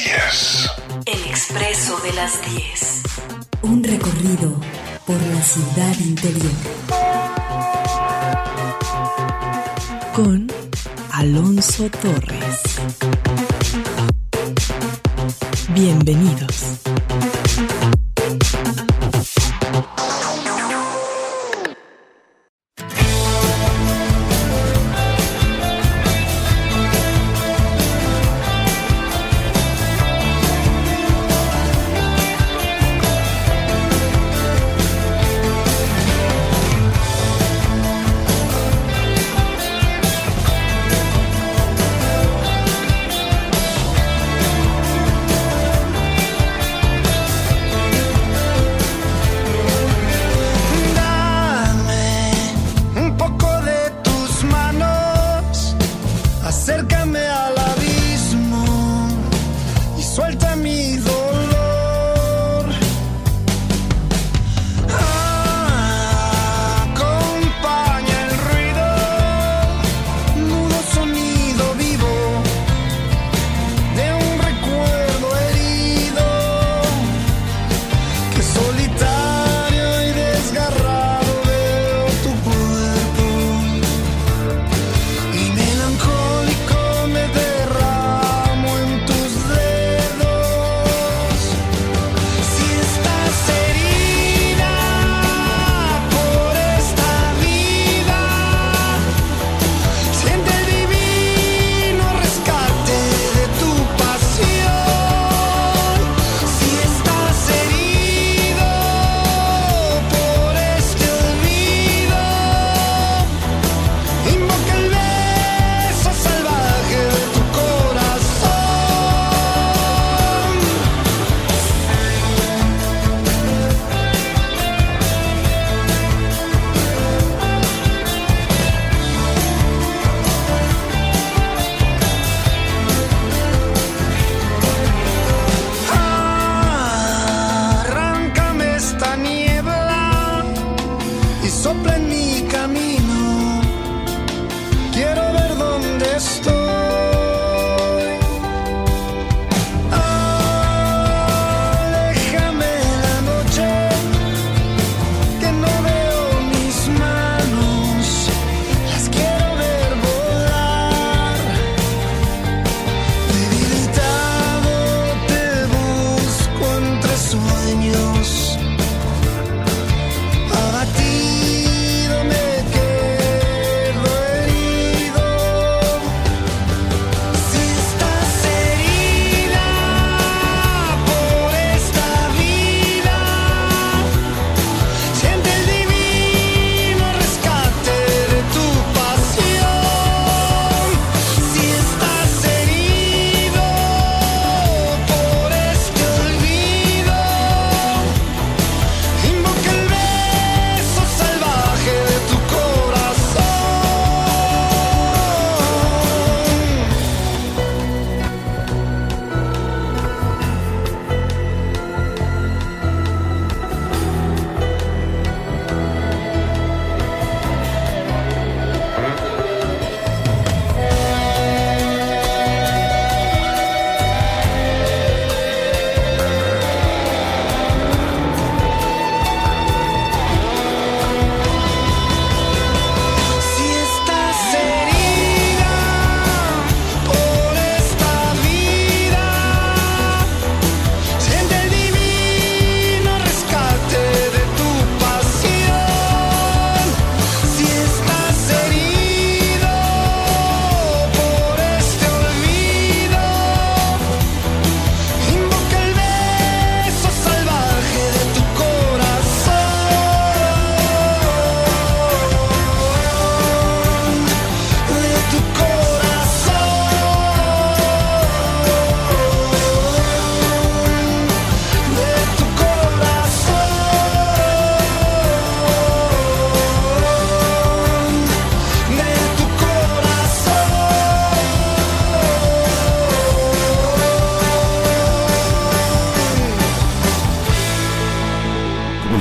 10. El Expreso de las 10. Un recorrido por la ciudad interior. Con Alonso Torres. Bienvenidos.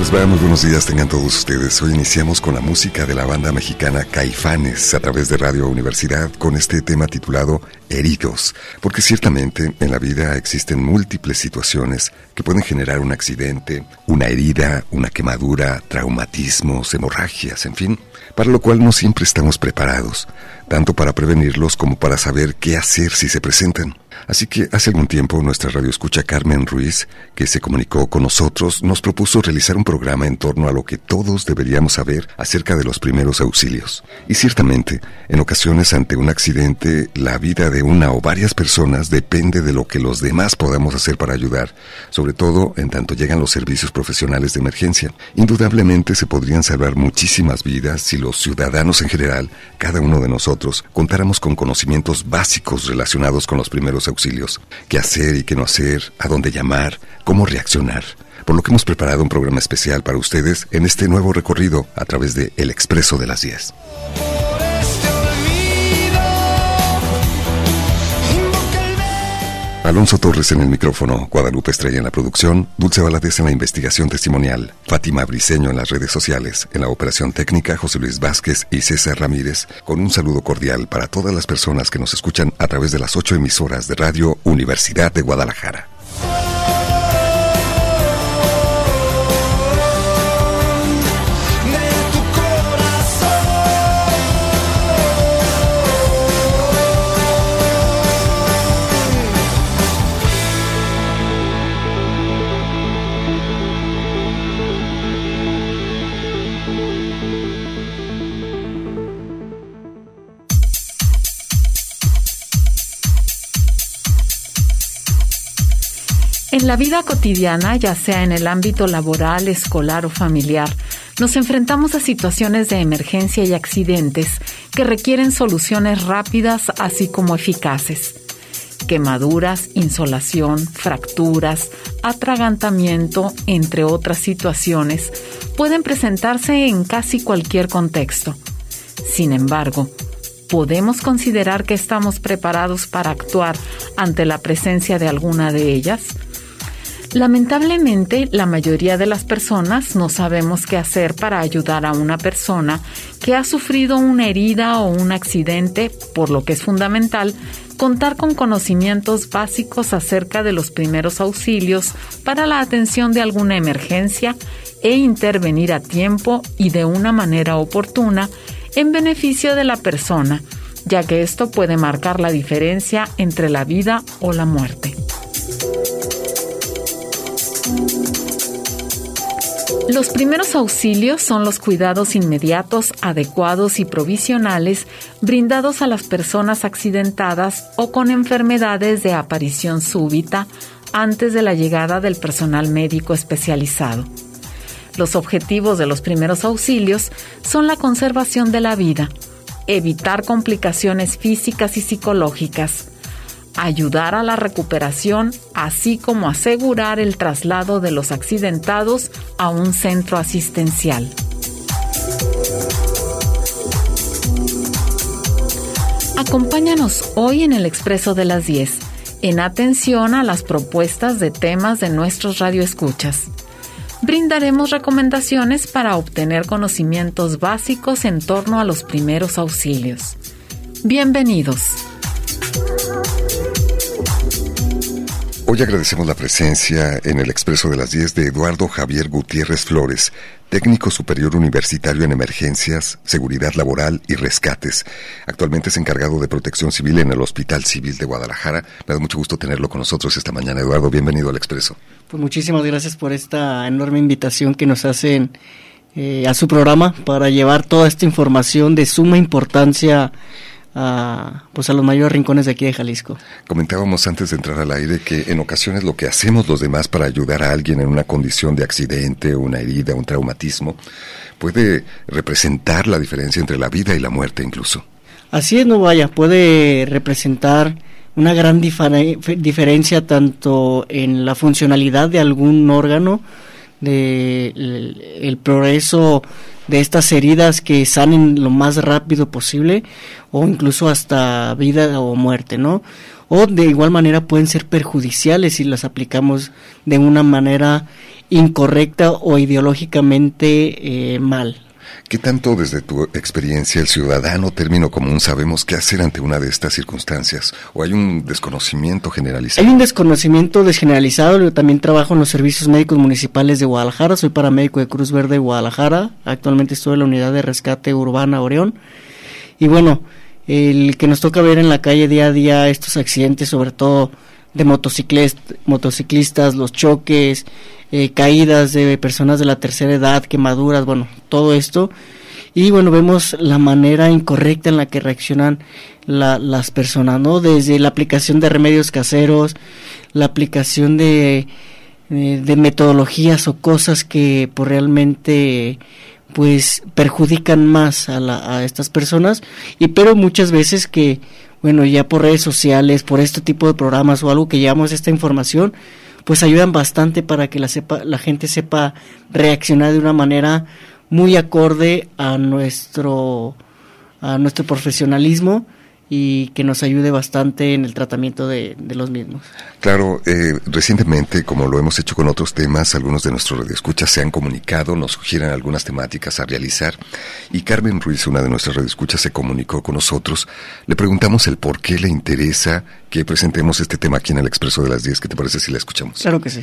les va? Muy buenos días tengan todos ustedes. Hoy iniciamos con la música de la banda mexicana Caifanes a través de Radio Universidad con este tema titulado Heridos, porque ciertamente en la vida existen múltiples situaciones que pueden generar un accidente, una herida, una quemadura, traumatismos, hemorragias, en fin, para lo cual no siempre estamos preparados, tanto para prevenirlos como para saber qué hacer si se presentan. Así que hace algún tiempo nuestra radioescucha Carmen Ruiz, que se comunicó con nosotros, nos propuso realizar un programa en torno a lo que todos deberíamos saber acerca de los primeros auxilios. Y ciertamente, en ocasiones ante un accidente, la vida de una o varias personas depende de lo que los demás podamos hacer para ayudar, sobre todo en tanto llegan los servicios profesionales de emergencia. Indudablemente se podrían salvar muchísimas vidas si los ciudadanos en general, cada uno de nosotros, contáramos con conocimientos básicos relacionados con los primeros auxilios, qué hacer y qué no hacer, a dónde llamar, cómo reaccionar. Por lo que hemos preparado un programa especial para ustedes en este nuevo recorrido a través de El Expreso de las 10. Alonso Torres en el micrófono, Guadalupe Estrella en la producción, Dulce Valadez en la investigación testimonial, Fátima Briceño en las redes sociales, en la operación técnica José Luis Vázquez y César Ramírez, con un saludo cordial para todas las personas que nos escuchan a través de las 8 emisoras de Radio Universidad de Guadalajara. En la vida cotidiana, ya sea en el ámbito laboral, escolar o familiar, nos enfrentamos a situaciones de emergencia y accidentes que requieren soluciones rápidas así como eficaces. Quemaduras, insolación, fracturas, atragantamiento, entre otras situaciones, pueden presentarse en casi cualquier contexto. Sin embargo, ¿podemos considerar que estamos preparados para actuar ante la presencia de alguna de ellas? Lamentablemente, la mayoría de las personas no sabemos qué hacer para ayudar a una persona que ha sufrido una herida o un accidente, por lo que es fundamental contar con conocimientos básicos acerca de los primeros auxilios para la atención de alguna emergencia e intervenir a tiempo y de una manera oportuna en beneficio de la persona, ya que esto puede marcar la diferencia entre la vida o la muerte. Los primeros auxilios son los cuidados inmediatos, adecuados y provisionales brindados a las personas accidentadas o con enfermedades de aparición súbita antes de la llegada del personal médico especializado. Los objetivos de los primeros auxilios son la conservación de la vida, evitar complicaciones físicas y psicológicas, ayudar a la recuperación, así como asegurar el traslado de los accidentados a un centro asistencial. Acompáñanos hoy en el Expreso de las 10, en atención a las propuestas de temas de nuestros radioescuchas. Brindaremos recomendaciones para obtener conocimientos básicos en torno a los primeros auxilios. Bienvenidos. Hoy agradecemos la presencia en el Expreso de las 10 de Eduardo Javier Gutiérrez Flores, técnico superior universitario en emergencias, seguridad laboral y rescates. Actualmente es encargado de protección civil en el Hospital Civil de Guadalajara. Me da mucho gusto tenerlo con nosotros esta mañana. Eduardo, bienvenido al Expreso. Pues muchísimas gracias por esta enorme invitación que nos hacen a su programa para llevar toda esta información de suma importancia a los mayores rincones de aquí de Jalisco. Comentábamos antes de entrar al aire que en ocasiones lo que hacemos los demás para ayudar a alguien en una condición de accidente, una herida, un traumatismo, puede representar la diferencia entre la vida y la muerte incluso. Así es, puede representar una gran diferencia tanto en la funcionalidad de algún órgano, de el progreso de estas heridas que sanen lo más rápido posible, o incluso hasta vida o muerte, ¿no? o de igual manera pueden ser perjudiciales si las aplicamos de una manera incorrecta o ideológicamente mal. ¿Qué tanto desde tu experiencia el ciudadano término común sabemos qué hacer ante una de estas circunstancias? ¿O hay un desconocimiento generalizado? Hay un desconocimiento generalizado. Yo también trabajo en los servicios médicos municipales de Guadalajara, soy paramédico de Cruz Verde de Guadalajara, actualmente estoy en la unidad de rescate urbana Oreón, y bueno, el que nos toca ver en la calle día a día estos accidentes, sobre todo de motociclistas, los choques, caídas de personas de la tercera edad, quemaduras, bueno, todo esto, y bueno, vemos la manera incorrecta en la que reaccionan las personas, ¿no? Desde la aplicación de remedios caseros, la aplicación de metodologías o cosas que pues realmente pues perjudican más a estas personas, pero muchas veces que bueno, ya por redes sociales, por este tipo de programas o algo que llevamos esta información, pues ayudan bastante para que la gente sepa reaccionar de una manera muy acorde a nuestro profesionalismo y que nos ayude bastante en el tratamiento de los mismos. Claro, recientemente, como lo hemos hecho con otros temas, algunos de nuestros radioescuchas se han comunicado, nos sugieren algunas temáticas a realizar, y Carmen Ruiz, una de nuestras radioescuchas, se comunicó con nosotros. Le preguntamos el por qué le interesa que presentemos este tema aquí en el Expreso de las 10. ¿Qué te parece si la escuchamos? Claro que sí.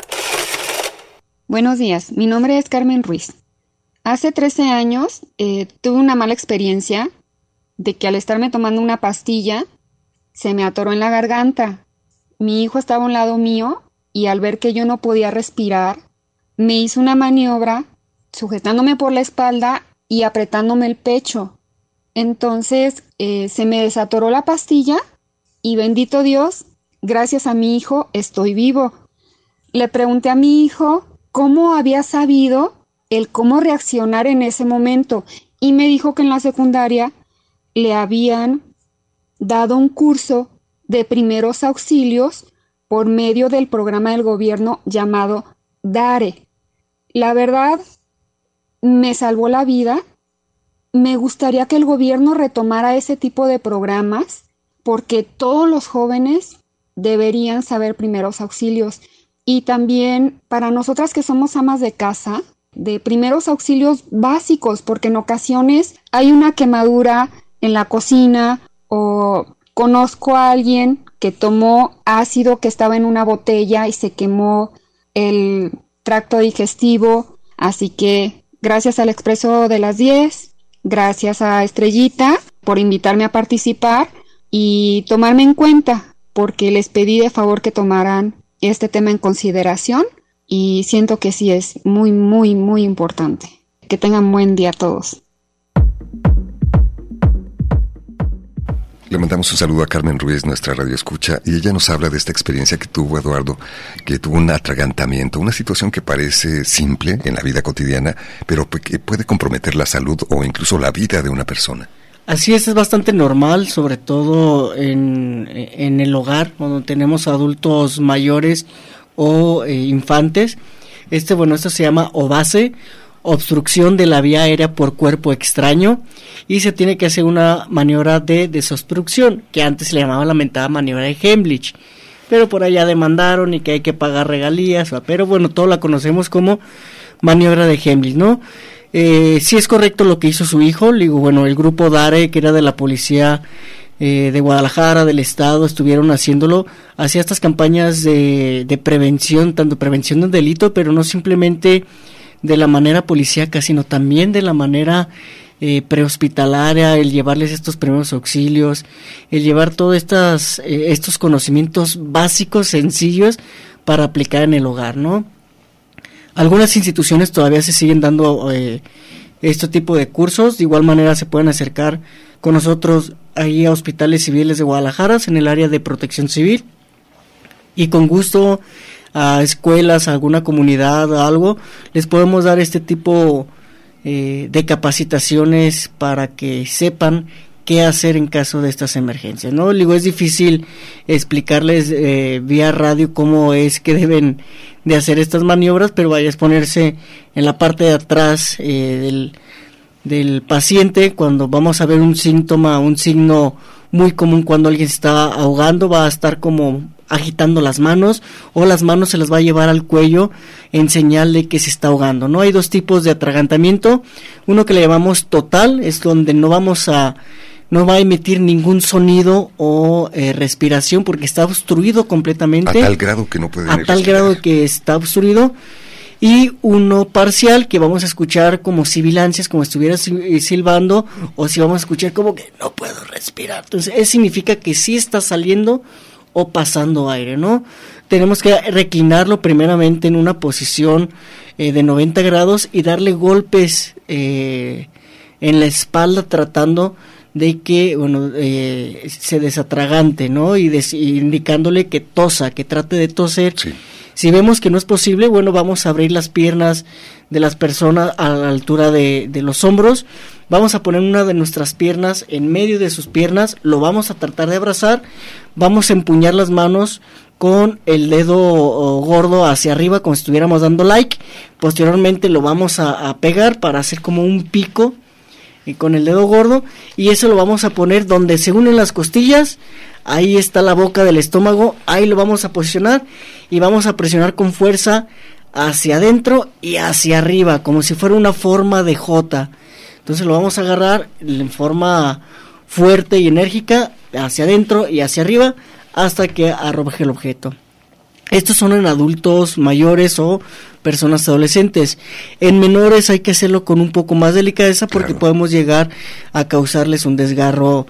Buenos días, mi nombre es Carmen Ruiz. Hace 13 años tuve una mala experiencia de que al estarme tomando una pastilla, se me atoró en la garganta. Mi hijo estaba a un lado mío y al ver que yo no podía respirar, me hizo una maniobra sujetándome por la espalda y apretándome el pecho. Entonces se me desatoró la pastilla y bendito Dios, gracias a mi hijo estoy vivo. Le pregunté a mi hijo cómo había sabido cómo reaccionar en ese momento y me dijo que en la secundaria le habían dado un curso de primeros auxilios por medio del programa del gobierno llamado DARE. La verdad, me salvó la vida. Me gustaría que el gobierno retomara ese tipo de programas porque todos los jóvenes deberían saber primeros auxilios. Y también para nosotras que somos amas de casa, de primeros auxilios básicos, porque en ocasiones hay una quemadura en la cocina o conozco a alguien que tomó ácido que estaba en una botella y se quemó el tracto digestivo. Así que gracias al Expreso de las 10, gracias a Estrellita por invitarme a participar y tomarme en cuenta, porque les pedí de favor que tomaran este tema en consideración y siento que sí es muy, muy, muy importante. Que tengan buen día a todos. Le mandamos un saludo a Carmen Ruiz, nuestra radioescucha, y ella nos habla de esta experiencia que tuvo Eduardo, que tuvo un atragantamiento, una situación que parece simple en la vida cotidiana, pero que puede comprometer la salud o incluso la vida de una persona. Así es bastante normal, sobre todo en el hogar, cuando tenemos adultos mayores o infantes. Esto se llama OVACE, obstrucción de la vía aérea por cuerpo extraño, y se tiene que hacer una maniobra de desobstrucción, que antes se le llamaba la lamentada maniobra de Heimlich, pero por allá demandaron y que hay que pagar regalías, pero bueno, todos la conocemos como maniobra de Heimlich, ¿no? Sí es correcto lo que hizo su hijo. El grupo DARE, que era de la policía de Guadalajara, del estado, estuvieron hacía estas campañas de prevención, tanto prevención del delito, pero no simplemente de la manera policíaca, sino también de la manera prehospitalaria, el llevarles estos primeros auxilios, el llevar todos estos conocimientos básicos, sencillos, para aplicar en el hogar, ¿no? Algunas instituciones todavía se siguen dando este tipo de cursos. De igual manera se pueden acercar con nosotros ahí a hospitales civiles de Guadalajara en el área de protección civil, y con gusto a escuelas, a alguna comunidad, a algo, les podemos dar este tipo de capacitaciones para que sepan qué hacer en caso de estas emergencias, ¿no? Es difícil explicarles vía radio cómo es que deben de hacer estas maniobras, pero vaya a ponerse en la parte de atrás del paciente cuando vamos a ver un síntoma, un signo muy común cuando alguien se está ahogando, va a estar como agitando las manos, o las manos se las va a llevar al cuello en señal de que se está ahogando, ¿no? Hay dos tipos de atragantamiento, uno que le llamamos total, es donde no va a emitir ningún sonido o respiración porque está obstruido completamente. A tal grado que no puede respirar. A tal grado que está obstruido. Y uno parcial, que vamos a escuchar como sibilancias, como estuviera silbando, o si vamos a escuchar como que no puedo respirar. Entonces, eso significa que sí está saliendo o pasando aire, ¿no? Tenemos que reclinarlo primeramente en una posición de 90 grados y darle golpes en la espalda tratando de que, se desatragante, ¿no? Y indicándole que tosa, que trate de toser. Sí. Si vemos que no es posible, vamos a abrir las piernas de las personas a la altura de los hombros. Vamos a poner una de nuestras piernas en medio de sus piernas, lo vamos a tratar de abrazar. Vamos a empuñar las manos con el dedo gordo hacia arriba, como si estuviéramos dando like. Posteriormente lo vamos a pegar para hacer como un pico y con el dedo gordo, y eso lo vamos a poner donde se unen las costillas. Ahí está la boca del estómago, ahí lo vamos a posicionar y vamos a presionar con fuerza hacia adentro y hacia arriba, como si fuera una forma de J. Entonces lo vamos a agarrar en forma fuerte y enérgica hacia adentro y hacia arriba hasta que arroje el objeto. Estos son en adultos mayores o personas adolescentes. En menores hay que hacerlo con un poco más delicadeza porque podemos llegar a causarles un desgarro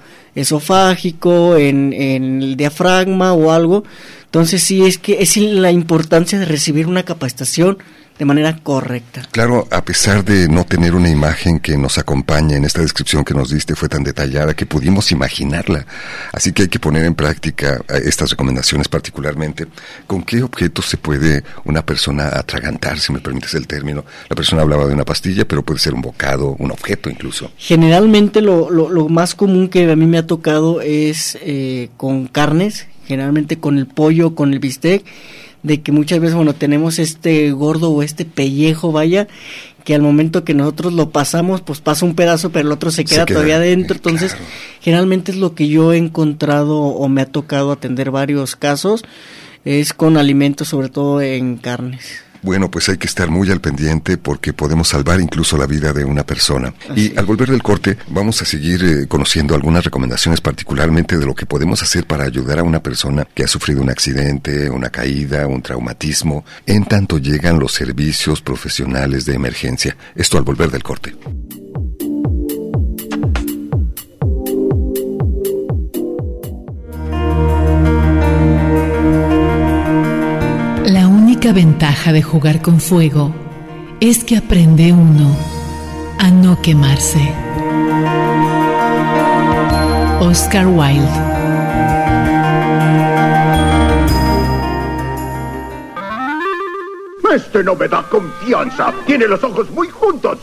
esofágico en el diafragma o algo. Entonces sí, es la importancia de recibir una capacitación de manera correcta. Claro, a pesar de no tener una imagen que nos acompañe en esta descripción que nos diste, fue tan detallada que pudimos imaginarla. Así que hay que poner en práctica estas recomendaciones, particularmente con qué objetos se puede una persona atragantar, si me permites el término. La persona hablaba de una pastilla, pero puede ser un bocado, un objeto incluso. Generalmente lo más común que a mí me ha tocado es con carnes, generalmente con el pollo, con el bistec, de que muchas veces, tenemos este gordo o este pellejo, que al momento que nosotros lo pasamos, pues pasa un pedazo, pero el otro se queda todavía adentro. Entonces, claro, generalmente es lo que yo he encontrado o me ha tocado atender varios casos, es con alimentos, sobre todo en carnes. Bueno, pues hay que estar muy al pendiente porque podemos salvar incluso la vida de una persona. Y al volver del corte vamos a seguir conociendo algunas recomendaciones, particularmente de lo que podemos hacer para ayudar a una persona que ha sufrido un accidente, una caída, un traumatismo, en tanto llegan los servicios profesionales de emergencia. Esto al volver del corte. La ventaja de jugar con fuego es que aprende uno a no quemarse. Oscar Wilde. Este no me da confianza. Tiene los ojos muy juntos.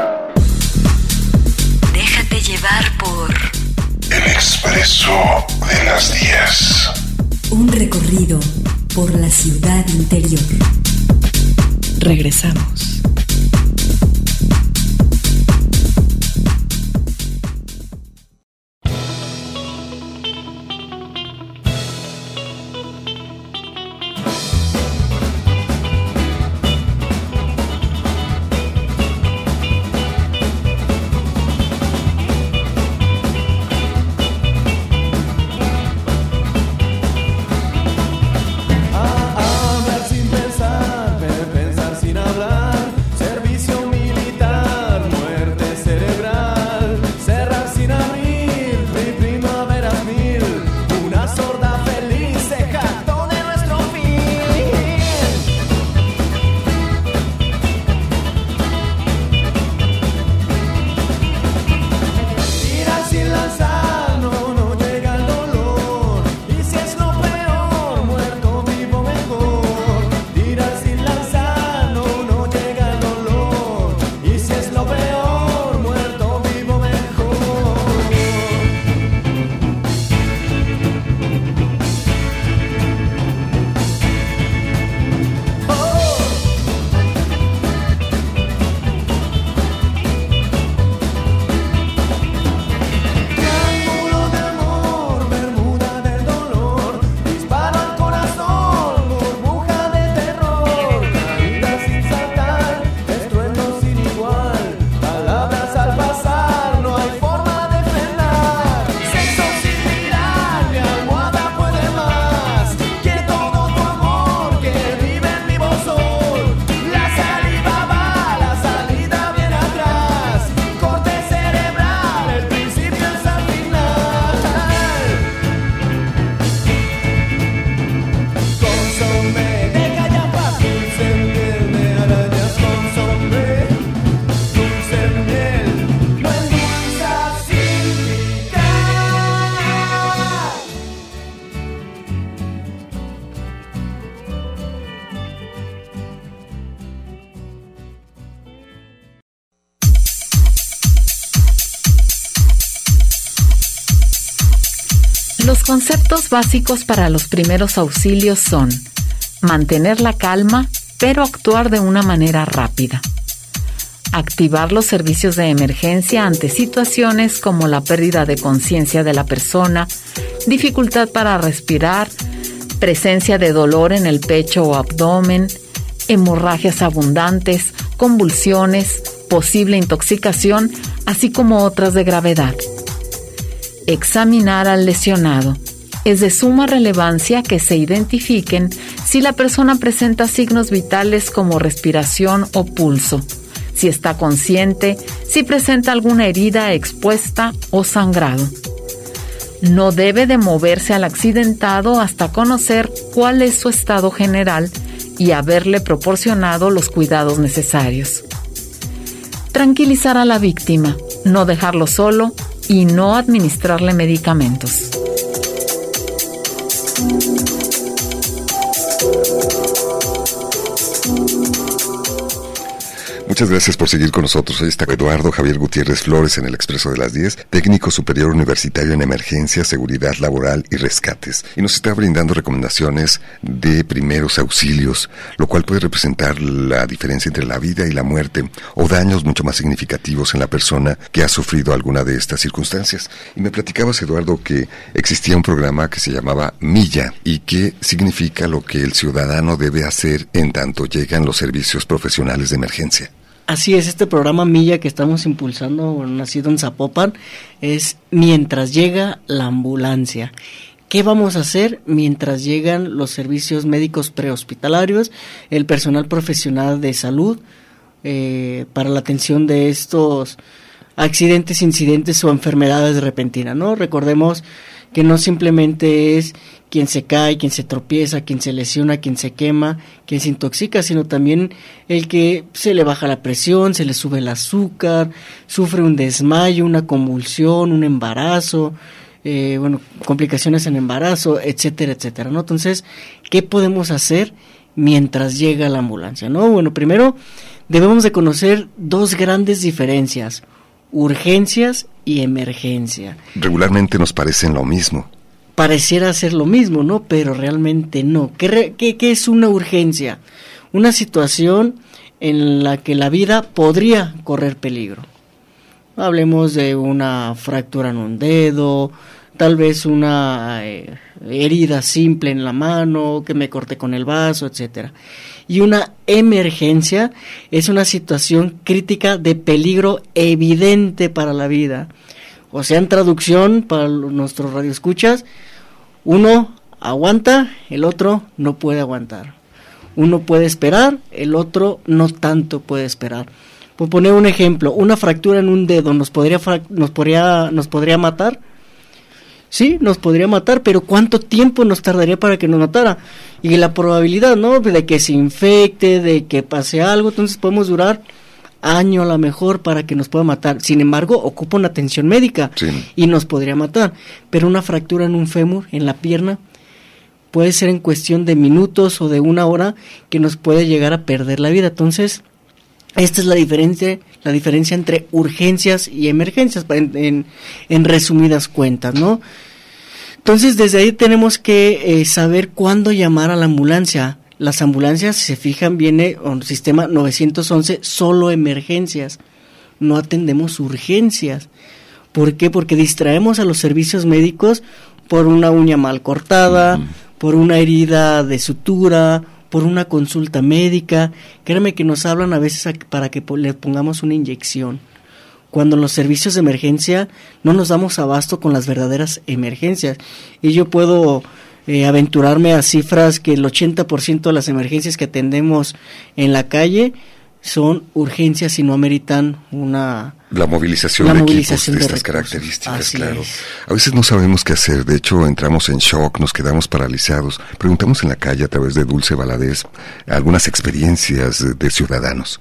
Déjate llevar por El Expreso de las 10. Un recorrido por la ciudad interior. Regresamos. Hablar sin pensar, pensar sin hablar. Los conceptos básicos para los primeros auxilios son mantener la calma, pero actuar de una manera rápida. Activar los servicios de emergencia ante situaciones como la pérdida de conciencia de la persona, dificultad para respirar, presencia de dolor en el pecho o abdomen, hemorragias abundantes, convulsiones, posible intoxicación, así como otras de gravedad. Examinar al lesionado. Es de suma relevancia que se identifiquen si la persona presenta signos vitales como respiración o pulso, si está consciente, si presenta alguna herida expuesta o sangrado. No debe de moverse al accidentado hasta conocer cuál es su estado general y haberle proporcionado los cuidados necesarios. Tranquilizar a la víctima, no dejarlo solo y no administrarle medicamentos. Muchas gracias por seguir con nosotros. Hoy está Eduardo Javier Gutiérrez Flores en el Expreso de las 10, técnico superior universitario en emergencia, seguridad laboral y rescates. Y nos está brindando recomendaciones de primeros auxilios, lo cual puede representar la diferencia entre la vida y la muerte o daños mucho más significativos en la persona que ha sufrido alguna de estas circunstancias. Y me platicabas, Eduardo, que existía un programa que se llamaba Milla y que significa lo que el ciudadano debe hacer en tanto llegan los servicios profesionales de emergencia. Así es, este programa Milla que estamos impulsando, nacido en Zapopan, es mientras llega la ambulancia. ¿Qué vamos a hacer mientras llegan los servicios médicos prehospitalarios, el personal profesional de salud, para la atención de estos accidentes, incidentes o enfermedades repentinas, ¿no? Recordemos que no simplemente es quien se cae, quien se tropieza, quien se lesiona, quien se quema, quien se intoxica, sino también el que se le baja la presión, se le sube el azúcar, sufre un desmayo, una convulsión, un embarazo, complicaciones en embarazo, etcétera, etcétera, ¿no? Entonces, ¿qué podemos hacer mientras llega la ambulancia, no? Bueno, primero debemos de conocer dos grandes diferencias: urgencias y emergencia. Regularmente nos parecen lo mismo. Pareciera ser lo mismo, ¿no? Pero realmente no. ¿Qué es una urgencia? Una situación en la que la vida podría correr peligro. Hablemos de una fractura en un dedo, tal vez una herida simple en la mano, que me corté con el vaso, etcétera. Y una emergencia es una situación crítica de peligro evidente para la vida. O sea, en traducción, para nuestros radioescuchas, uno aguanta, el otro no puede aguantar. Uno puede esperar, el otro no tanto puede esperar. Por poner un ejemplo, una fractura en un dedo nos podría matar. Sí, nos podría matar, pero ¿cuánto tiempo nos tardaría para que nos matara? Y la probabilidad, ¿no?, de que se infecte, de que pase algo, entonces podemos durar año a lo mejor para que nos pueda matar. Sin embargo, ocupa una atención médica, sí, y nos podría matar. Pero una fractura en un fémur, en la pierna, puede ser en cuestión de minutos o de una hora que nos puede llegar a perder la vida. Entonces, esta es la diferencia entre urgencias y emergencias, en resumidas cuentas, ¿no? Entonces, desde ahí tenemos que saber cuándo llamar a la ambulancia. Las ambulancias, si se fijan, viene un sistema 911, solo emergencias. No atendemos urgencias. ¿Por qué? Porque distraemos a los servicios médicos por una uña mal cortada, por una herida de sutura, por una consulta médica. Créanme que nos hablan a veces para que le pongamos una inyección, cuando en los servicios de emergencia no nos damos abasto con las verdaderas emergencias. Y yo puedo aventurarme a cifras que el 80% de las emergencias que atendemos en la calle son urgencias y no ameritan la movilización de equipos de estas características. Así claro. Es. A veces no sabemos qué hacer, de hecho entramos en shock, nos quedamos paralizados. Preguntamos en la calle a través de Dulce Valadez algunas experiencias de ciudadanos.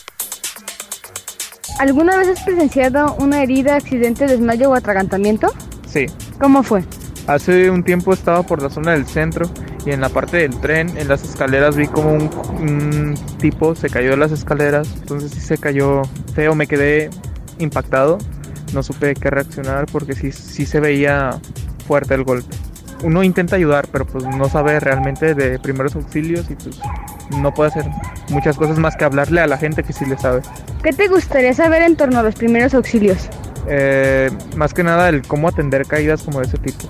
¿Alguna vez has presenciado una herida, accidente, desmayo o atragantamiento? Sí. ¿Cómo fue? Hace un tiempo estaba por la zona del centro y en la parte del tren, en las escaleras, vi como un tipo se cayó de las escaleras. Entonces sí se cayó feo, me quedé impactado. No supe qué reaccionar porque sí se veía fuerte el golpe. uno intenta ayudar, pero pues no sabe realmente de primeros auxilios y pues no puede hacer muchas cosas más que hablarle a la gente que sí le sabe. ¿Qué te gustaría saber en torno a los primeros auxilios? Más que nada el cómo atender caídas como de ese tipo.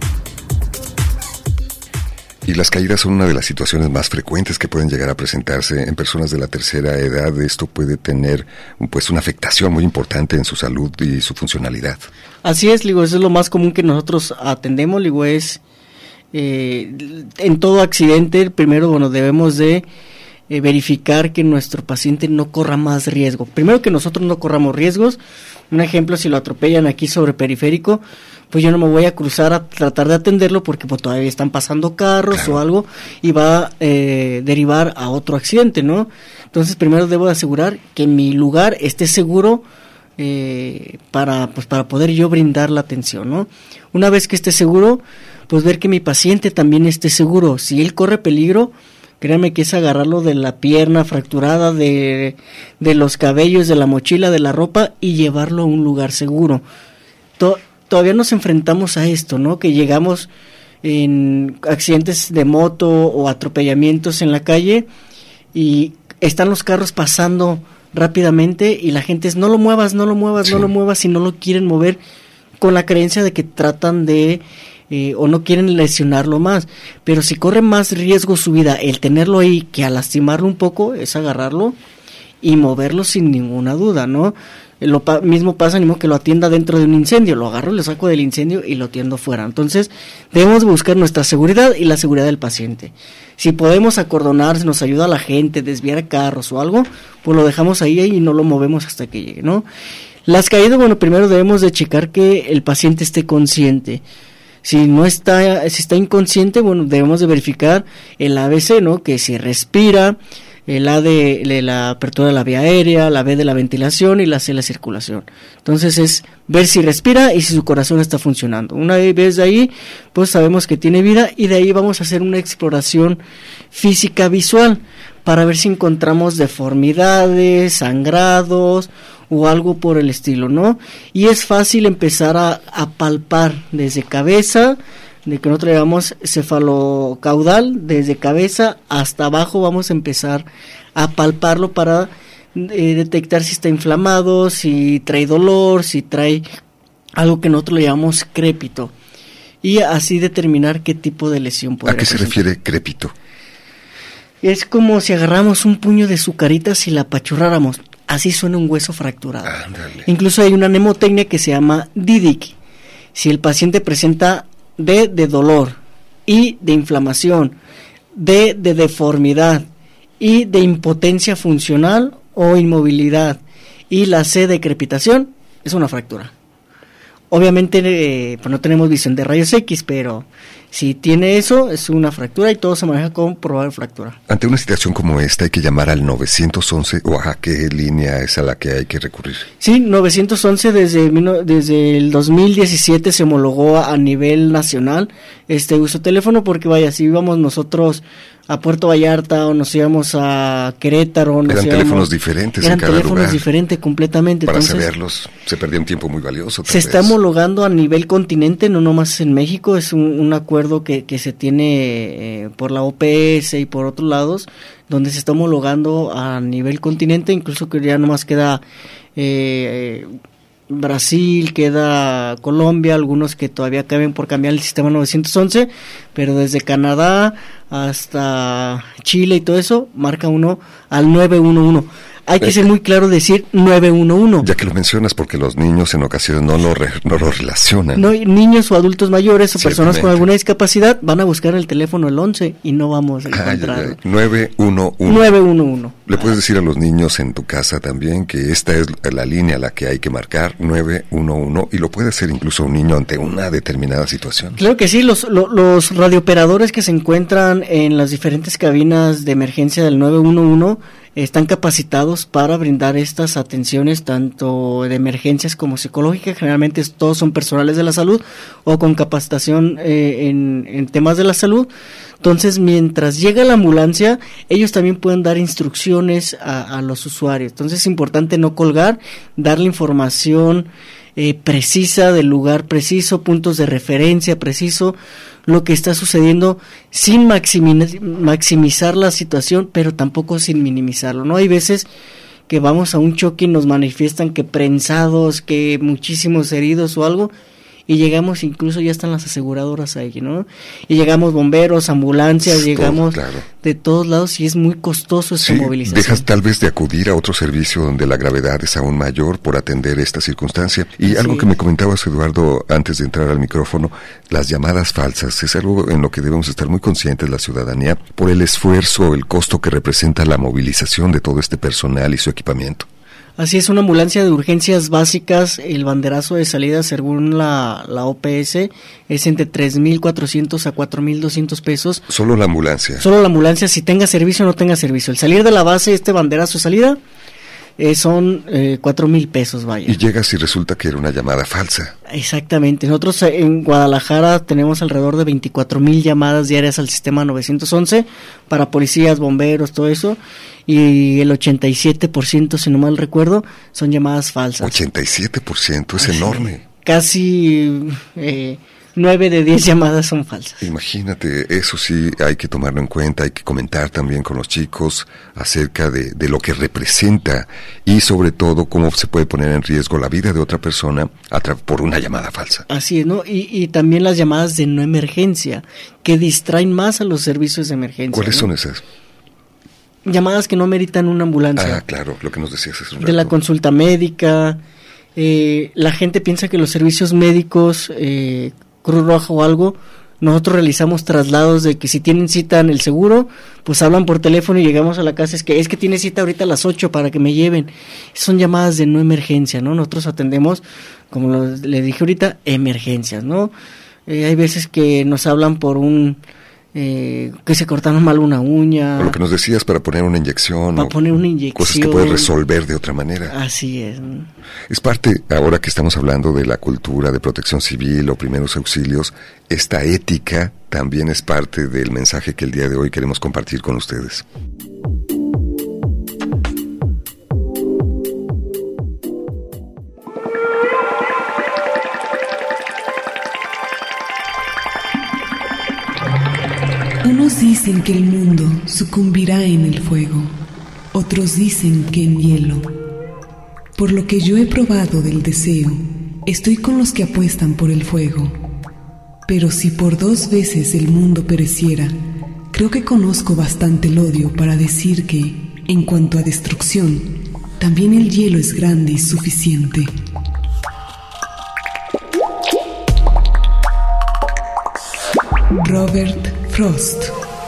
Y las caídas son una de las situaciones más frecuentes que pueden llegar a presentarse en personas de la tercera edad. Esto puede tener pues una afectación muy importante en su salud y su funcionalidad. Así es, digo, eso es lo más común que nosotros atendemos, digo, es en todo accidente, primero, bueno, debemos de verificar que nuestro paciente no corra más riesgo. Primero que nosotros no corramos riesgos. Un ejemplo, si lo atropellan aquí sobre periférico, pues yo no me voy a cruzar a tratar de atenderlo porque pues, todavía están pasando carros o algo y va a derivar a otro accidente, ¿no? Entonces primero debo de asegurar que mi lugar esté seguro para poder yo brindar la atención, ¿no? Una vez que esté seguro, pues ver que mi paciente también esté seguro. Si él corre peligro, créanme que es agarrarlo de la pierna fracturada, de los cabellos, de la mochila, de la ropa y llevarlo a un lugar seguro. Todavía nos enfrentamos a esto, ¿no? Que llegamos en accidentes de moto o atropellamientos en la calle y están los carros pasando rápidamente y la gente es no lo muevas, sí. no lo muevas y no lo quieren mover con la creencia de que tratan de o no quieren lesionarlo más, pero si corre más riesgo su vida el tenerlo ahí que a lastimarlo un poco, es agarrarlo y moverlo sin ninguna duda, ¿no? Lo mismo pasa, ni modo que lo atienda dentro de un incendio, lo agarro, lo saco del incendio y lo atiendo fuera. Entonces debemos buscar nuestra seguridad y la seguridad del paciente. Si podemos acordonar, si nos ayuda a la gente, desviar carros o algo, pues lo dejamos ahí y no lo movemos hasta que llegue, ¿no? Las caídas, bueno, primero debemos de checar que el paciente esté consciente. Si está inconsciente, bueno, debemos de verificar el ABC, ¿no? Que si respira, el A de la apertura de la vía aérea, la B de la ventilación y la C de la circulación. Entonces es ver si respira y si su corazón está funcionando. Una vez de ahí, pues sabemos que tiene vida y de ahí vamos a hacer una exploración física visual para ver si encontramos deformidades, sangrados o algo por el estilo, ¿no? Y es fácil empezar a palpar desde cabeza, de que nosotros llamamos cefalocaudal, desde cabeza hasta abajo vamos a empezar a palparlo para detectar si está inflamado, si trae dolor, si trae algo que nosotros le llamamos crépito y así determinar qué tipo de lesión puede presentar. ¿A qué se refiere crépito? Es como si agarramos un puño de sucaritas y la apachurráramos. Así suena un hueso fracturado. Ándale. Incluso hay una mnemotecnia que se llama DIDIC. Si el paciente presenta D de dolor, I de inflamación, D de deformidad, I de impotencia funcional o inmovilidad y la C de crepitación, es una fractura. Obviamente pues no tenemos visión de rayos X, pero si tiene eso, es una fractura y todo se maneja como probable fractura. Ante una situación como esta hay que llamar al 911 o a qué línea es a la que hay que recurrir. Sí, 911 desde el 2017 se homologó a nivel nacional uso teléfono porque vaya, si íbamos nosotros a Puerto Vallarta o nos íbamos a Querétaro. Eran teléfonos diferentes en cada lugar. Eran teléfonos diferentes completamente. Para saberlos, se perdía un tiempo muy valioso. Se está homologando a nivel continente, no nomás en México, es un acuerdo que se tiene por la OPS y por otros lados, donde se está homologando a nivel continente, incluso que ya nomás queda Brasil, queda Colombia, algunos que todavía caben por cambiar el sistema 911, pero desde Canadá hasta Chile y todo eso, marca uno al 911. Hay que ser muy claro decir 911. Ya que lo mencionas, porque los niños en ocasiones no lo relacionan. No, niños o adultos mayores o personas con alguna discapacidad van a buscar el teléfono el 11 y no vamos a encontrarlo. 911. 911. Le puedes decir a los niños en tu casa también que esta es la línea a la que hay que marcar, 911, y lo puede hacer incluso un niño ante una determinada situación. Claro que sí, los radiooperadores que se encuentran en las diferentes cabinas de emergencia del 911 están capacitados para brindar estas atenciones tanto de emergencias como psicológicas. Generalmente todos son personales de la salud o con capacitación en temas de la salud. Entonces, mientras llega la ambulancia, ellos también pueden dar instrucciones a los usuarios. Entonces, es importante no colgar, darle información precisa, del lugar preciso, puntos de referencia preciso, lo que está sucediendo, sin maximizar la situación, pero tampoco sin minimizarlo, ¿no? Hay veces que vamos a un choque y nos manifiestan que prensados, que muchísimos heridos o algo, y llegamos, incluso ya están las aseguradoras ahí, ¿no? Y llegamos bomberos, ambulancias, llegamos claro, de todos lados, y es muy costoso esa movilización. Dejas tal vez de acudir a otro servicio donde la gravedad es aún mayor por atender esta circunstancia. Y algo que me comentabas, Eduardo, antes de entrar al micrófono, las llamadas falsas, es algo en lo que debemos estar muy conscientes la ciudadanía por el esfuerzo, el costo que representa la movilización de todo este personal y su equipamiento. Así es, una ambulancia de urgencias básicas, el banderazo de salida según la OPS es entre 3,400 a 4,200 pesos. ¿Solo la ambulancia? Solo la ambulancia, si tenga servicio o no tenga servicio. El salir de la base, este banderazo de salida, son 4,000 pesos, vaya. Y llegas y resulta que era una llamada falsa. Exactamente. Nosotros en Guadalajara tenemos alrededor de 24,000 llamadas diarias al sistema 911 para policías, bomberos, todo eso. Y el 87%, si no mal recuerdo, son llamadas falsas. 87%, es enorme. Casi 9 de 10 llamadas son falsas. Imagínate, eso sí hay que tomarlo en cuenta, hay que comentar también con los chicos acerca de lo que representa y sobre todo cómo se puede poner en riesgo la vida de otra persona por una llamada falsa. Así es, ¿no? Y también las llamadas de no emergencia, que distraen más a los servicios de emergencia. ¿Cuáles son esas? Llamadas que no meritan una ambulancia. Ah, claro, lo que nos decías es un rato. De la consulta médica, la gente piensa que los servicios médicos, Cruz Roja o algo, nosotros realizamos traslados de que si tienen cita en el seguro, pues hablan por teléfono y llegamos a la casa, es que tiene cita ahorita a las 8 para que me lleven. Son llamadas de no emergencia, ¿no? Nosotros atendemos, como le dije ahorita, emergencias, ¿no? Hay veces que nos hablan por que se cortaron mal una uña. O lo que nos decías, para poner una inyección. Para poner una inyección. Cosas que puedes resolver de otra manera. Así es. Es parte, ahora que estamos hablando de la cultura de protección civil o primeros auxilios, esta ética también es parte del mensaje que el día de hoy queremos compartir con ustedes. Unos dicen que el mundo sucumbirá en el fuego, otros dicen que en hielo. Por lo que yo he probado del deseo, estoy con los que apuestan por el fuego. Pero si por 2 veces el mundo pereciera, creo que conozco bastante el odio para decir que, en cuanto a destrucción, también el hielo es grande y suficiente. Robert Frost.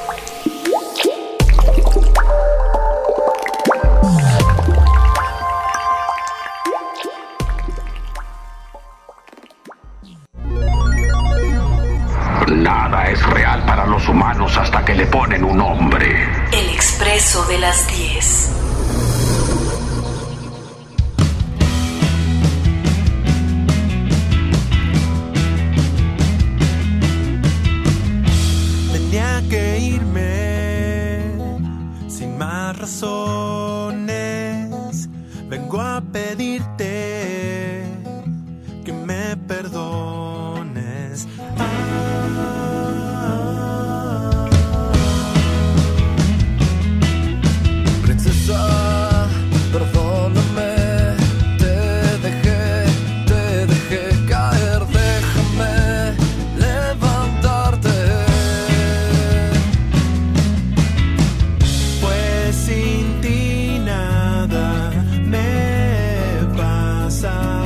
Nada es real para los humanos hasta que le ponen un nombre. El Expreso de las 10. Que irme sin más razones, vengo a pedirte que me perdones. Princesa, perdóname, te dejé caer, déjame levantarte. Sin ti nada me pasa.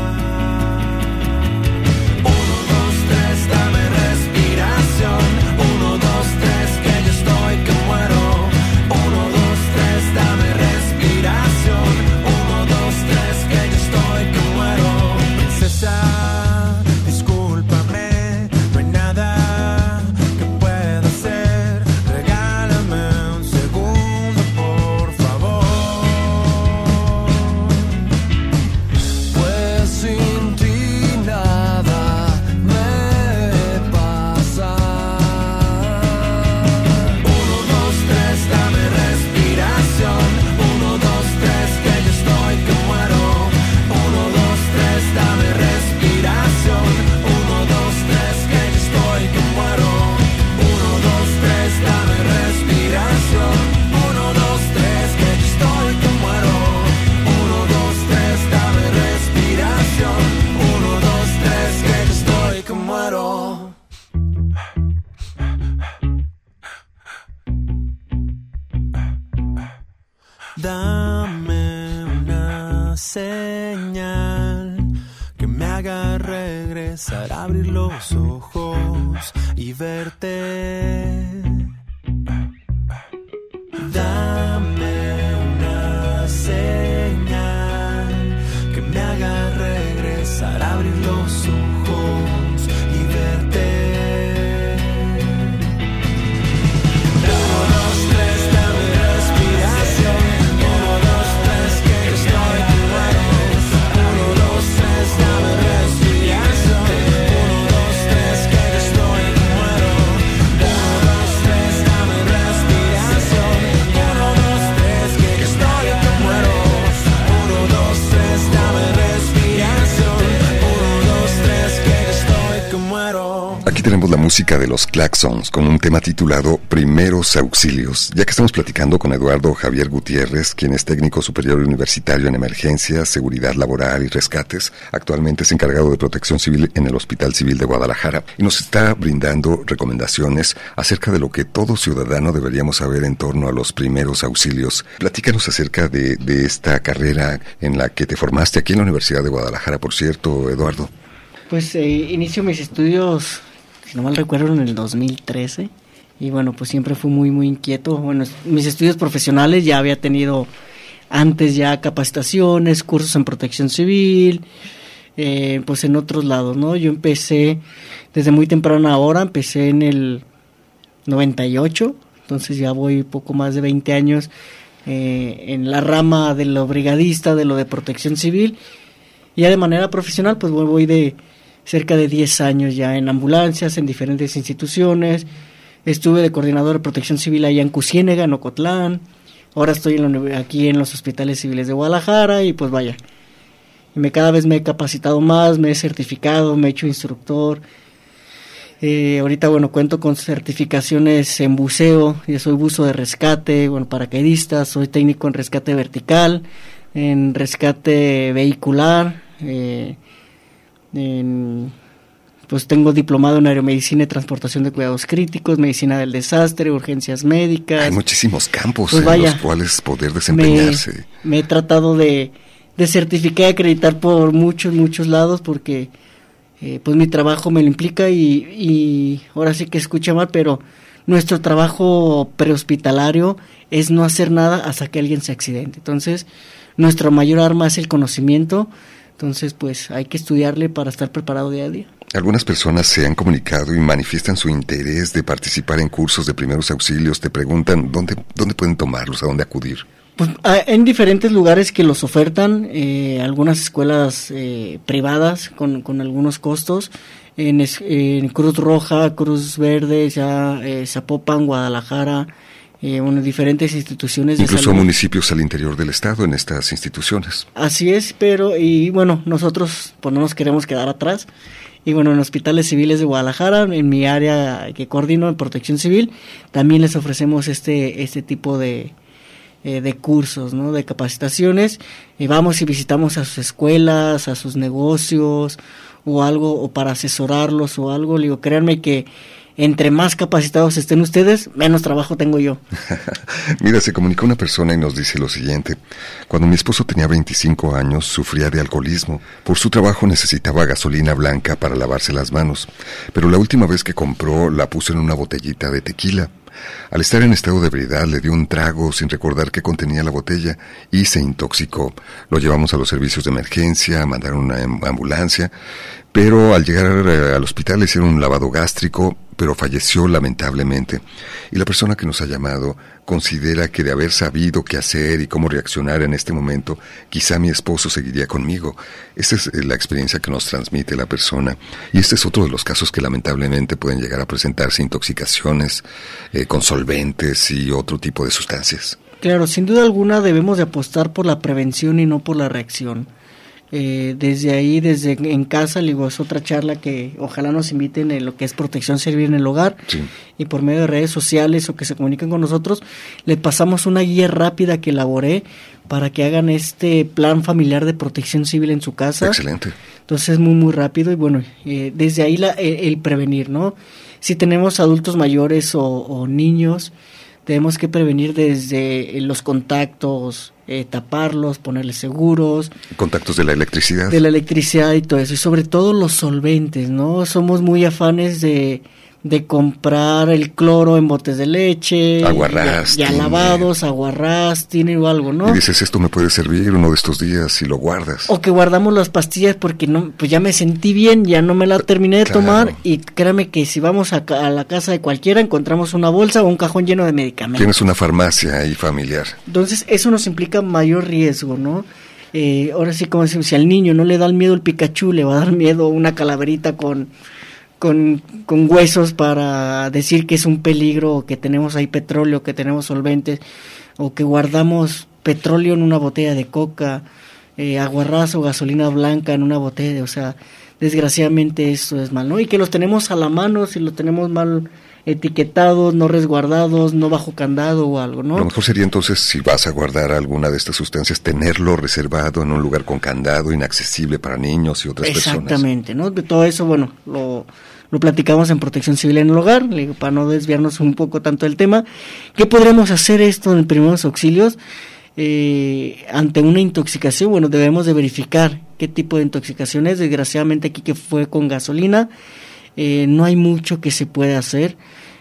Dame una señal que me haga regresar, abrir los ojos y verte. Dame una señal que me haga regresar, abrir los ojos y verte. 1, 2, 3, dame respiración. 1, 2, 3, que yo estoy que muero. 1, 2, 3, dame respiración. 1, 2, 3, que yo estoy que muero. 1, 2, 3, dame respiración. 1, 2, 3, que yo estoy que muero. 1, 2, 3, dame respiración. 1, 2, 3, que yo estoy que muero. Aquí tenemos la música de los Claxons con un tema titulado Primeros Auxilios. Ya que estamos platicando con Eduardo Javier Gutiérrez, quien es técnico superior universitario en emergencias, seguridad laboral y rescates, actualmente es encargado de protección civil en el Hospital Civil de Guadalajara y nos está brindando recomendaciones acerca de lo que todo ciudadano deberíamos saber en torno a los primeros auxilios. Platícanos acerca de esta carrera en la que te formaste aquí en la Universidad de Guadalajara, por cierto, Eduardo. Pues inicio mis estudios, si no mal recuerdo, en el 2013. Y bueno, pues siempre fui muy inquieto. Bueno, mis estudios profesionales ya había tenido antes ya capacitaciones, cursos en protección civil, pues en otros lados, ¿no? Yo empecé desde muy temprana hora, empecé en el 98, entonces ya voy poco más de 20 años en la rama de lo brigadista, de lo de protección civil. Y ya de manera profesional, pues voy de cerca de 10 años ya en ambulancias, en diferentes instituciones. Estuve de coordinador de protección civil allá en Cusiénega, en Ocotlán. Ahora estoy aquí en los hospitales civiles de Guadalajara y pues vaya. Cada vez me he capacitado más, me he certificado, me he hecho instructor. Ahorita, bueno, cuento con certificaciones en buceo. Yo soy buzo de rescate, bueno, paracaidista. Soy técnico en rescate vertical, en rescate vehicular, pues tengo diplomado en aeromedicina y transportación de cuidados críticos, medicina del desastre, urgencias médicas. Hay muchísimos campos pues en los cuales poder desempeñarse. Me he tratado de certificar y acreditar por muchos lados porque pues mi trabajo me lo implica y ahora sí que escucha mal, pero nuestro trabajo prehospitalario es no hacer nada hasta que alguien se accidente. Entonces, nuestra mayor arma es el conocimiento. Entonces, pues hay que estudiarle para estar preparado día a día. Algunas personas se han comunicado y manifiestan su interés de participar en cursos de primeros auxilios. Te preguntan dónde pueden tomarlos, a dónde acudir. Pues en diferentes lugares que los ofertan, algunas escuelas privadas con algunos costos, en Cruz Roja, Cruz Verde, Zapopan, Guadalajara, diferentes instituciones de incluso salud. Municipios al interior del estado en estas instituciones. Así es, pero y bueno, nosotros pues no nos queremos quedar atrás. Y bueno, en hospitales civiles de Guadalajara, en mi área que coordino en protección civil, también les ofrecemos este tipo de cursos, ¿no? De capacitaciones, y vamos y visitamos a sus escuelas, a sus negocios o algo, o para asesorarlos o algo. Le digo, créanme que entre más capacitados estén ustedes, menos trabajo tengo yo. Mira, se comunicó una persona y nos dice lo siguiente: cuando mi esposo tenía 25 años, sufría de alcoholismo. Por su trabajo necesitaba gasolina blanca para lavarse las manos, pero la última vez que compró la puso en una botellita de tequila. Al estar en estado de ebriedad le dio un trago sin recordar qué contenía la botella y se intoxicó. Lo llevamos a los servicios de emergencia, mandaron una ambulancia, pero al llegar al hospital le hicieron un lavado gástrico, pero falleció lamentablemente. Y la persona que nos ha llamado considera que de haber sabido qué hacer y cómo reaccionar en este momento, quizá mi esposo seguiría conmigo. Esa es la experiencia que nos transmite la persona. Y este es otro de los casos que lamentablemente pueden llegar a presentarse: intoxicaciones con solventes y otro tipo de sustancias. Claro, sin duda alguna debemos de apostar por la prevención y no por la reacción. Desde ahí, desde en casa, digo, es otra charla que ojalá nos inviten en lo que es protección civil en el hogar. Sí. Y por medio de redes sociales o que se comuniquen con nosotros, les pasamos una guía rápida que elaboré para que hagan este plan familiar de protección civil en su casa. Excelente. Entonces es muy rápido y bueno, desde ahí el prevenir, ¿no? Si tenemos adultos mayores o niños, Tenemos que prevenir desde los contactos, taparlos, ponerles seguros. Contactos de la electricidad. De la electricidad y todo eso. Y sobre todo los solventes, ¿no? Somos muy afanes de comprar el cloro en botes de leche. Aguarrás. Ya lavados, aguarrás, tiene o algo, ¿no? Y dices, esto me puede servir uno de estos días y lo guardas. O que guardamos las pastillas porque no, pues ya me sentí bien, ya no me la terminé de tomar, y créame que si vamos a la casa de cualquiera encontramos una bolsa o un cajón lleno de medicamentos. Tienes una farmacia ahí familiar. Entonces eso nos implica mayor riesgo, ¿no? Ahora sí, como decimos, si al niño no le da el miedo el Pikachu, le va a dar miedo una calaverita con huesos para decir que es un peligro, o que tenemos ahí petróleo, que tenemos solventes, o que guardamos petróleo en una botella de coca, aguarrás o gasolina blanca en una botella, o sea, desgraciadamente eso es mal, ¿no? Y que los tenemos a la mano, si los tenemos mal etiquetados, no resguardados, no bajo candado o algo, ¿no? Lo mejor sería entonces, si vas a guardar alguna de estas sustancias, tenerlo reservado en un lugar con candado, inaccesible para niños y otras personas. Exactamente, ¿no? De todo eso, bueno, lo platicamos en Protección Civil en el Hogar, para no desviarnos un poco tanto del tema. ¿Qué podremos hacer esto en primeros auxilios? Ante una intoxicación, bueno, debemos de verificar qué tipo de intoxicación es. Desgraciadamente aquí que fue con gasolina, no hay mucho que se pueda hacer,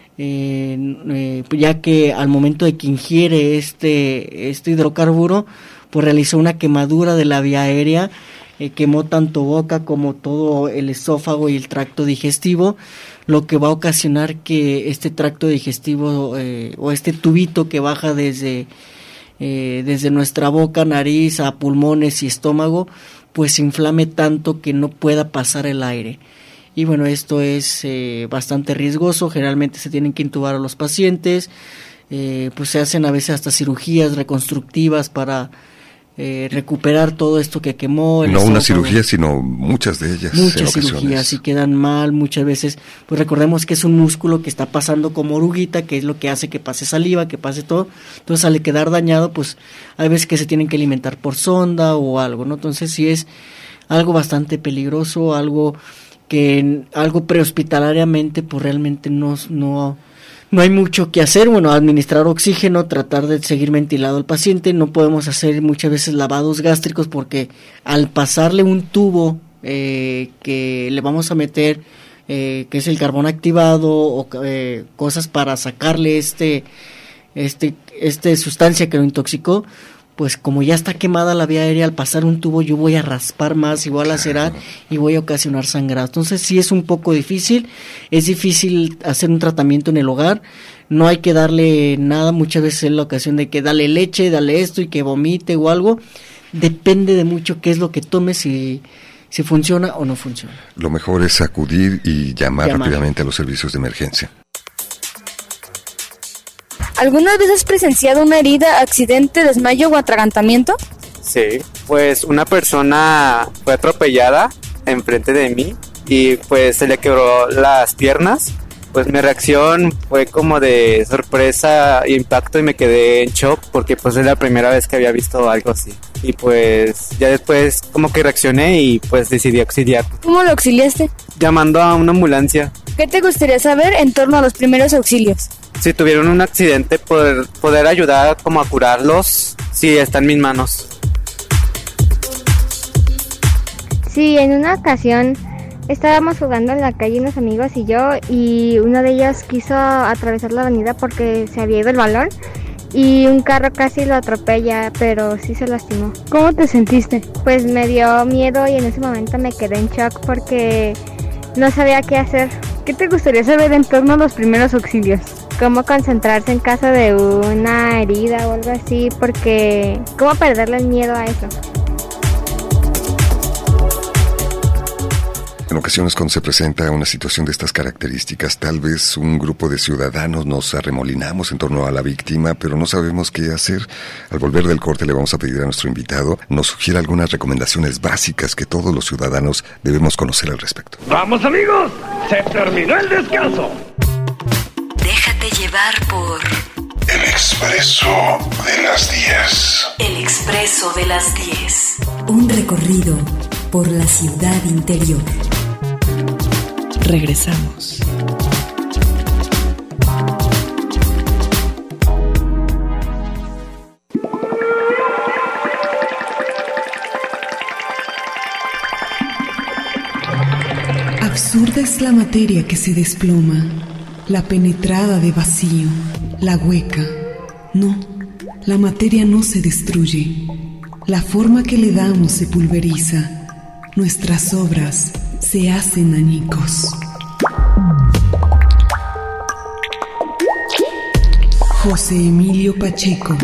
ya que al momento de que ingiere este hidrocarburo, pues realizó una quemadura de la vía aérea, quemó tanto boca como todo el esófago y el tracto digestivo, lo que va a ocasionar que este tracto digestivo o este tubito que baja desde nuestra boca, nariz a pulmones y estómago, pues se inflame tanto que no pueda pasar el aire. Y bueno, esto es bastante riesgoso. Generalmente se tienen que intubar a los pacientes, pues se hacen a veces hasta cirugías reconstructivas para recuperar todo esto que quemó. No una cirugía, sino muchas de ellas. Muchas cirugías y quedan mal muchas veces. Pues recordemos que es un músculo que está pasando como oruguita, que es lo que hace que pase saliva, que pase todo. Entonces al quedar dañado, pues hay veces que se tienen que alimentar por sonda o algo, ¿no? Entonces sí es algo bastante peligroso, algo prehospitalariamente pues realmente no hay mucho que hacer. Bueno, administrar oxígeno, tratar de seguir ventilado al paciente. No podemos hacer muchas veces lavados gástricos porque al pasarle un tubo que le vamos a meter, que es el carbón activado o cosas para sacarle este sustancia que lo intoxicó, pues como ya está quemada la vía aérea, al pasar un tubo yo voy a raspar más y voy a lacerar y voy a ocasionar sangrado. Entonces sí es un poco difícil, es difícil hacer un tratamiento en el hogar, no hay que darle nada, muchas veces es la ocasión de que dale leche, dale esto y que vomite o algo, depende de mucho qué es lo que tome, si funciona o no funciona. Lo mejor es acudir y llamar rápidamente a los servicios de emergencia. ¿Alguna vez has presenciado una herida, accidente, desmayo o atragantamiento? Sí, pues una persona fue atropellada enfrente de mí y pues se le quebró las piernas. Pues mi reacción fue como de sorpresa e impacto y me quedé en shock porque pues es la primera vez que había visto algo así. Y pues ya después como que reaccioné y pues decidí auxiliar. ¿Cómo lo auxiliaste? Llamando a una ambulancia. ¿Qué te gustaría saber en torno a los primeros auxilios? Si tuvieron un accidente, poder ayudar como a curarlos, si está en mis manos. Sí, en una ocasión estábamos jugando en la calle unos amigos y yo, y uno de ellos quiso atravesar la avenida porque se había ido el balón y un carro casi lo atropella, pero sí se lastimó. ¿Cómo te sentiste? Pues me dio miedo y en ese momento me quedé en shock porque no sabía qué hacer. ¿Qué te gustaría saber en torno a los primeros auxilios? Cómo concentrarse en caso de una herida o algo así, porque cómo perderle el miedo a eso. En ocasiones cuando se presenta una situación de estas características, tal vez un grupo de ciudadanos nos arremolinamos en torno a la víctima, pero no sabemos qué hacer. Al volver del corte le vamos a pedir a nuestro invitado nos sugiera algunas recomendaciones básicas que todos los ciudadanos debemos conocer al respecto. ¡Vamos, amigos! ¡Se terminó el descanso! Déjate llevar por El Expreso de las 10. El Expreso de las 10. Un recorrido por la ciudad interior. Regresamos. es la materia que se desploma, la penetrada de vacío, la hueca. No, la materia no se destruye. La forma que le damos se pulveriza. Nuestras obras se hacen añicos. José Emilio Pacheco.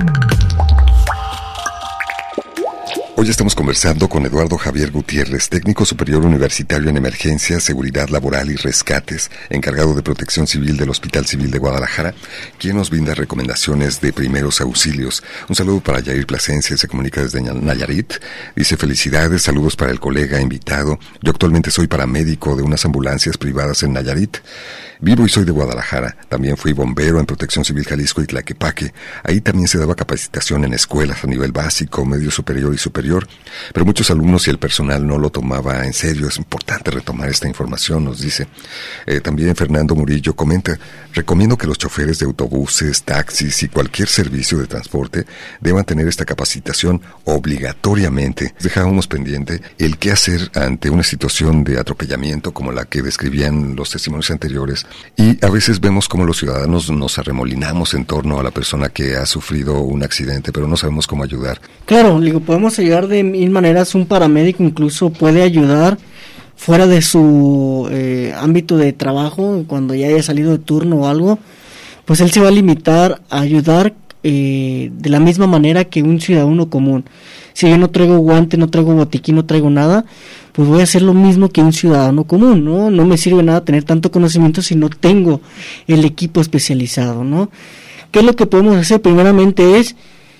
Hoy estamos conversando con Eduardo Javier Gutiérrez, técnico superior universitario en emergencias, seguridad laboral y rescates, encargado de protección civil del Hospital Civil de Guadalajara, quien nos brinda recomendaciones de primeros auxilios. Un saludo para Yair Plasencia, se comunica desde Nayarit. Dice: felicidades, saludos para el colega invitado. Yo actualmente soy paramédico de unas ambulancias privadas en Nayarit. Vivo y soy de Guadalajara. También fui bombero en Protección Civil Jalisco y Tlaquepaque. Ahí también se daba capacitación en escuelas a nivel básico, medio superior y superior, pero muchos alumnos y el personal no lo tomaba en serio. Es importante retomar esta información, nos dice. También Fernando Murillo comenta: recomiendo que los choferes de autobuses, taxis y cualquier servicio de transporte deban tener esta capacitación obligatoriamente. Dejábamos pendiente el qué hacer ante una situación de atropellamiento como la que describían los testimonios anteriores. Y a veces vemos cómo los ciudadanos nos arremolinamos en torno a la persona que ha sufrido un accidente, pero no sabemos cómo ayudar. Claro, digo, podemos ayudar de mil maneras. Un paramédico incluso puede ayudar fuera de su ámbito de trabajo, cuando ya haya salido de turno o algo, pues él se va a limitar a ayudar de la misma manera que un ciudadano común. Si yo no traigo guante, no traigo botiquín, no traigo nada, pues voy a hacer lo mismo que un ciudadano común, ¿no? No me sirve nada tener tanto conocimiento si no tengo el equipo especializado, ¿no? ¿Qué es lo que podemos hacer? Primeramente es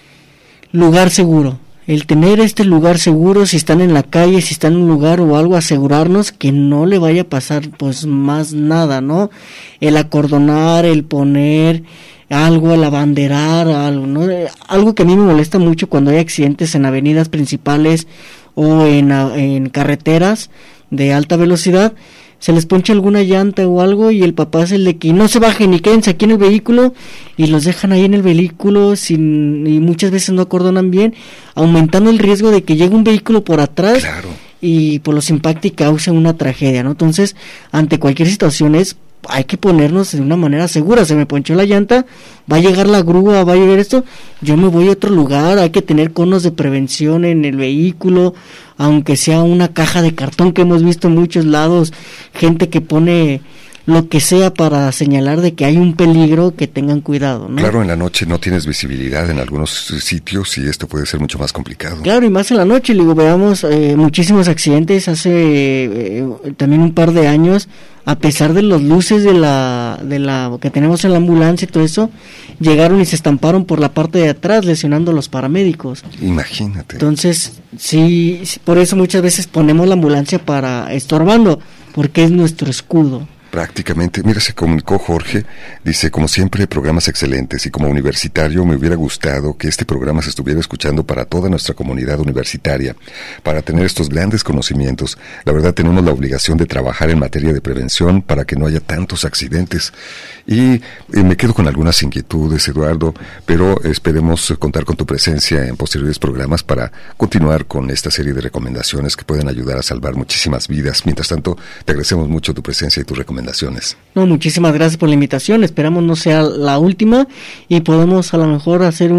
lugar seguro. El tener este lugar seguro, si están en la calle, si están en un lugar o algo, asegurarnos que no le vaya a pasar pues más nada, ¿no? El acordonar, el poner algo, el abanderar, algo, ¿no? Algo que a mí me molesta mucho cuando hay accidentes en avenidas principales o en carreteras de alta velocidad, se les poncha alguna llanta o algo y el papá es el de que no se bajen ni quédense aquí en el vehículo, y los dejan ahí en el vehículo y muchas veces no acordonan bien, aumentando el riesgo de que llegue un vehículo por atrás. Claro. Y por los impacte y cause una tragedia, ¿no? Entonces, ante cualquier situación hay que ponernos de una manera segura. Se me ponchó la llanta, va a llegar la grúa, va a llegar esto, yo me voy a otro lugar. Hay que tener conos de prevención en el vehículo, aunque sea una caja de cartón que hemos visto en muchos lados, gente que pone lo que sea para señalar de que hay un peligro, que tengan cuidado, ¿no? Claro, en la noche no tienes visibilidad en algunos sitios y esto puede ser mucho más complicado. Claro, y más en la noche, digo, veamos muchísimos accidentes hace también un par de años, a pesar de las luces de la que tenemos en la ambulancia y todo eso, llegaron y se estamparon por la parte de atrás, lesionando a los paramédicos. Imagínate. Entonces, sí, por eso muchas veces ponemos la ambulancia para estorbando, porque es nuestro escudo. Prácticamente, mira, se comunicó Jorge, dice: como siempre, programas excelentes, y como universitario me hubiera gustado que este programa se estuviera escuchando para toda nuestra comunidad universitaria, para tener estos grandes conocimientos. La verdad, tenemos la obligación de trabajar en materia de prevención para que no haya tantos accidentes. Y me quedo con algunas inquietudes, Eduardo, pero esperemos contar con tu presencia en posteriores programas para continuar con esta serie de recomendaciones que pueden ayudar a salvar muchísimas vidas. Mientras tanto, te agradecemos mucho tu presencia y tus recomendaciones. No, muchísimas gracias por la invitación. Esperamos no sea la última y podemos a lo mejor hacer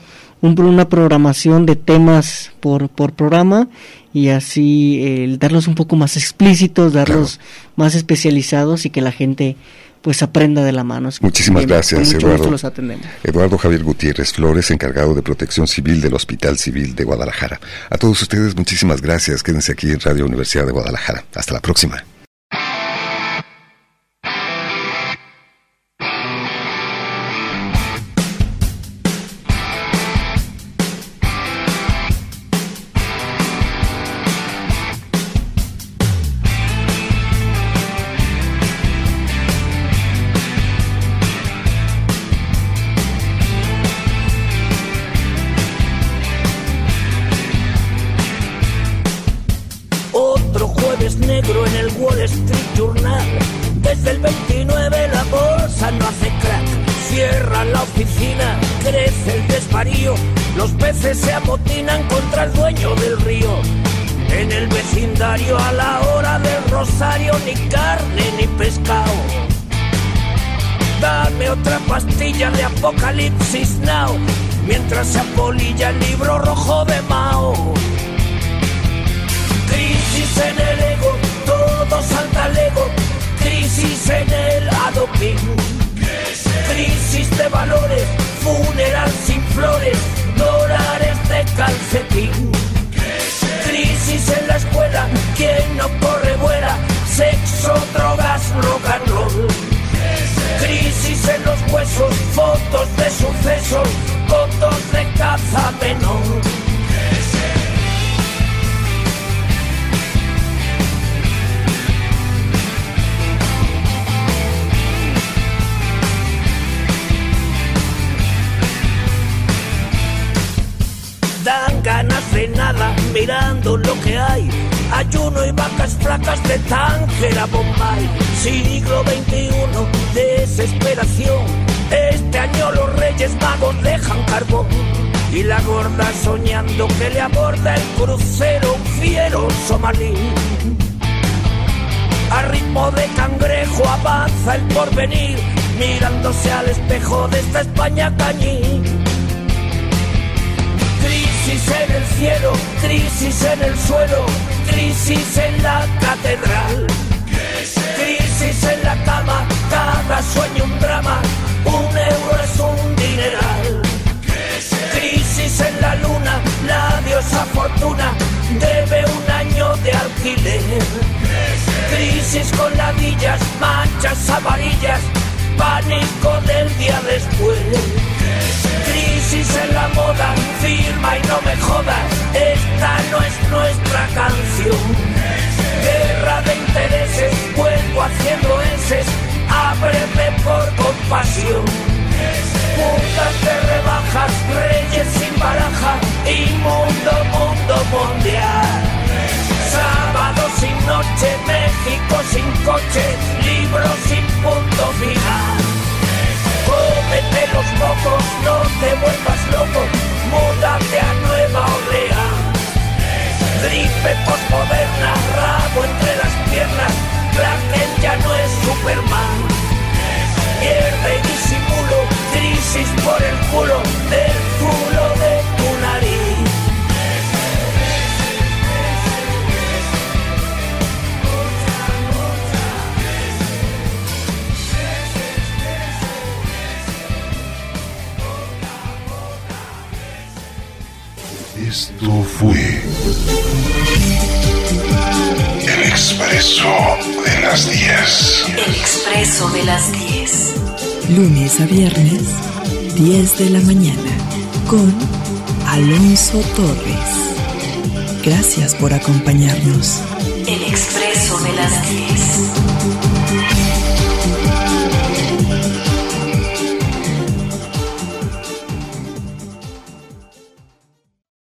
una programación de temas por programa, y así darlos un poco más explícitos, darlos más especializados, y que la gente pues aprenda de la mano. Muchísimas gracias, Eduardo. Los atendemos. Eduardo Javier Gutiérrez Flores, encargado de Protección Civil del Hospital Civil de Guadalajara. A todos ustedes, muchísimas gracias. Quédense aquí en Radio Universidad de Guadalajara. Hasta la próxima. Negro en el Wall Street Journal. Desde el 29 la bolsa no hace crack. Cierran la oficina, crece el desvarío. Los peces se amotinan contra el dueño del río. En el vecindario a la hora del rosario ni carne ni pescado. Dame otra pastilla de Apocalipsis Now, mientras se apolilla el libro rojo de Mao. Crisis en el ego, todo salta al ego. Crisis en el adopín. Crisis de valores, funeral sin flores, dólares de calcetín. Crisis en la escuela, quien no corre vuela, sexo, drogas, rock and roll. Crisis en los huesos, fotos de sucesos, fotos de caza menor. Dan ganas de nada mirando lo que hay. Ayuno y vacas flacas de Tánger a Bombay. Siglo XXI, desesperación. Este año los Reyes Magos dejan carbón. Y la gorda soñando que le aborda el crucero un fiero somalí. A ritmo de cangrejo avanza el porvenir, mirándose al espejo de esta España cañí. Crisis en el cielo, crisis en el suelo, crisis en la catedral. Crisis en la cama, cada sueño un drama, un euro es un dineral. Crisis en la luna, la diosa fortuna debe un año de alquiler. Crisis con ladillas, manchas amarillas, pánico del día después. Crisis en la moda, firma y no me jodas, esta no es nuestra canción. Guerra de intereses, vuelvo haciendo eses, ábreme por compasión. Putas de rebajas, reyes sin baraja, inmundo mundo mundial. Sábado sin noche, México sin coche, libro sin punto final. Cómete los mocos, no te vuelvas loco, múdate a Nueva Orleans. Gripe posmoderna, rabo entre las piernas, Kraken ya no es Superman. Mierda y disimulo, crisis por el culo, del culo de tu nariz. Esto fue El Expreso de las 10. El Expreso de las 10. Lunes a viernes, 10 de la mañana, con Alonso Torres. Gracias por acompañarnos. El Expreso de las 10.